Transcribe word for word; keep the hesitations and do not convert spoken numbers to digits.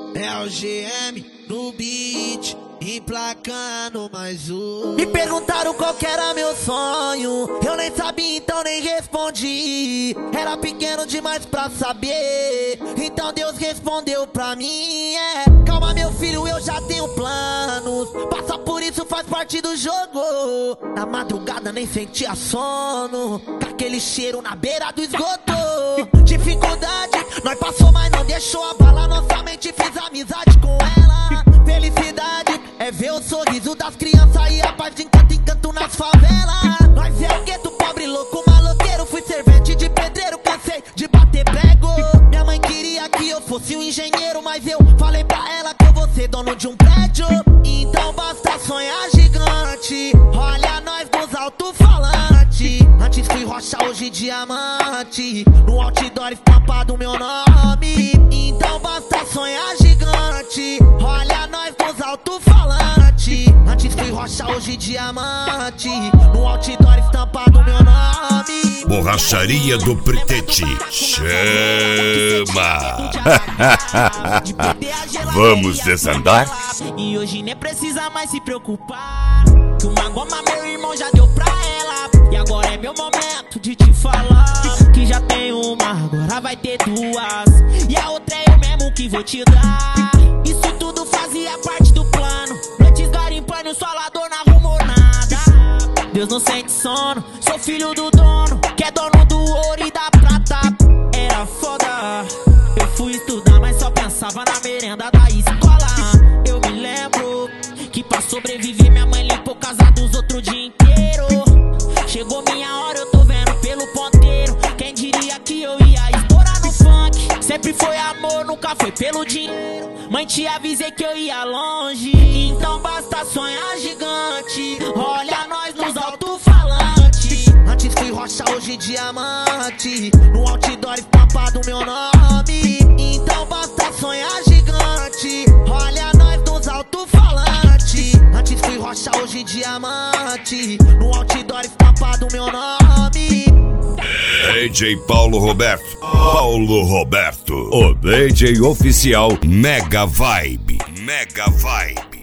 É o G M no beat, emplacando mais um. Me perguntaram qual que era meu sonho, eu nem sabia, então nem respondi. Era pequeno demais pra saber, então Deus respondeu pra mim. É, calma meu filho, eu já tenho planos, passa por isso, faz parte do jogo. Na madrugada nem sentia sono, com aquele cheiro na beira do esgoto. Dificuldade, nós passou, mas não deixou abalar nossa mente, fiz amizade com ela. Felicidade é ver o sorriso das crianças e a paz de encanto em canto nas favelas. Nós é o gueto, pobre, louco, maloqueiro. Fui servente de pedreiro, cansei de bater prego. Minha mãe queria que eu fosse um engenheiro, mas eu falei pra ela que eu vou ser dono de um prédio. Então basta sonhar gigante, olha nós nos alto-falantes. Antes fui rocha, hoje diamante, no outdoor estampado meu nome. Então basta sonhar gigante, olha nós nos alto-falantes. Antes fui rocha, hoje diamante, no outdoor estampado meu nome. Borracharia do Pretete, chama! Vamos desandar? E hoje nem precisa mais se preocupar, que uma goma meu irmão já deu pra ela. E agora é meu momento de te falar, que já tem uma, agora vai ter duas, e a outra é eu mesmo que vou te dar. Isso tudo fazia parte do plano, antes garimpando, só lador não arrumou nada. Deus não sente sono, sou filho do dono, que é dono do ouro e da prata. Era foda, eu fui estudar, mas só pensava na merenda da escola. Eu me lembro que pra sobreviver minha mãe limpou casa dos outros o dia inteiro. Chegou minha hora, eu tô vendo pelo ponteiro, quem diria que eu ia estourar no funk. Sempre foi amor, nunca foi pelo dinheiro, mãe te avisei que eu ia longe. Então basta sonhar gigante, olha nós nos alto-falantes. Antes fui rocha, hoje diamante, no outdoor estampado meu nome. Então basta sonhar gigante, olha nós nos alto-falantes. Antes fui rocha, hoje diamante, no outdoor estampado meu nome. D J Paulo Roberto, Paulo Roberto, o D J oficial Mega Vibe, Mega Vibe.